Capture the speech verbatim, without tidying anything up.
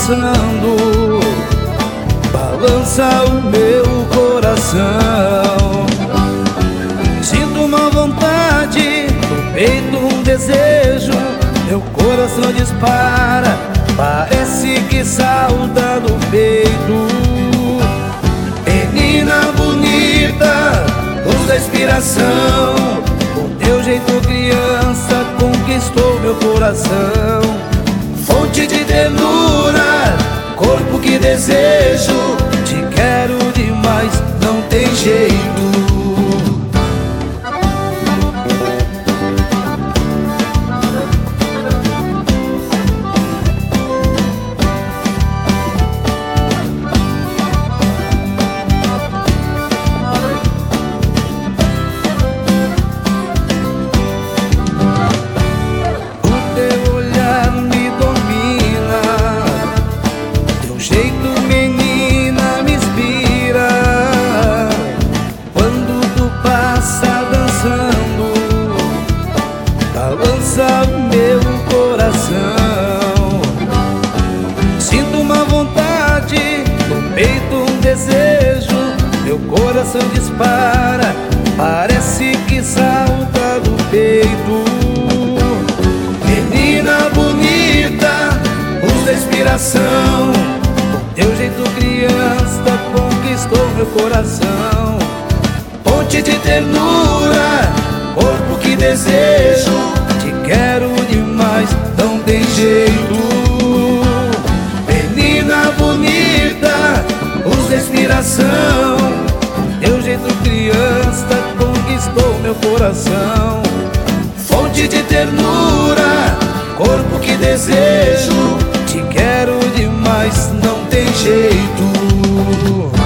dançando, balança o meu coração. Sinto uma vontade, no peito um desejo, meu coração dispara, parece que salta do peito. Menina bonita, luz da inspiração, o teu jeito criança conquistou meu coração. Fonte de ternura, corpo que desejo, te quero demais, não tem jeito. Balança meu coração. Sinto uma vontade, no peito um desejo, meu coração dispara, parece que salta do peito. Menina bonita, luz da inspiração, o teu jeito criança conquistou meu coração. Fonte de ternura, corpo que desejo, te quero demais, não tem jeito. Menina bonita, luz da inspiração, teu jeito criança conquistou meu coração. Fonte de ternura, corpo que desejo, te quero demais, não tem jeito.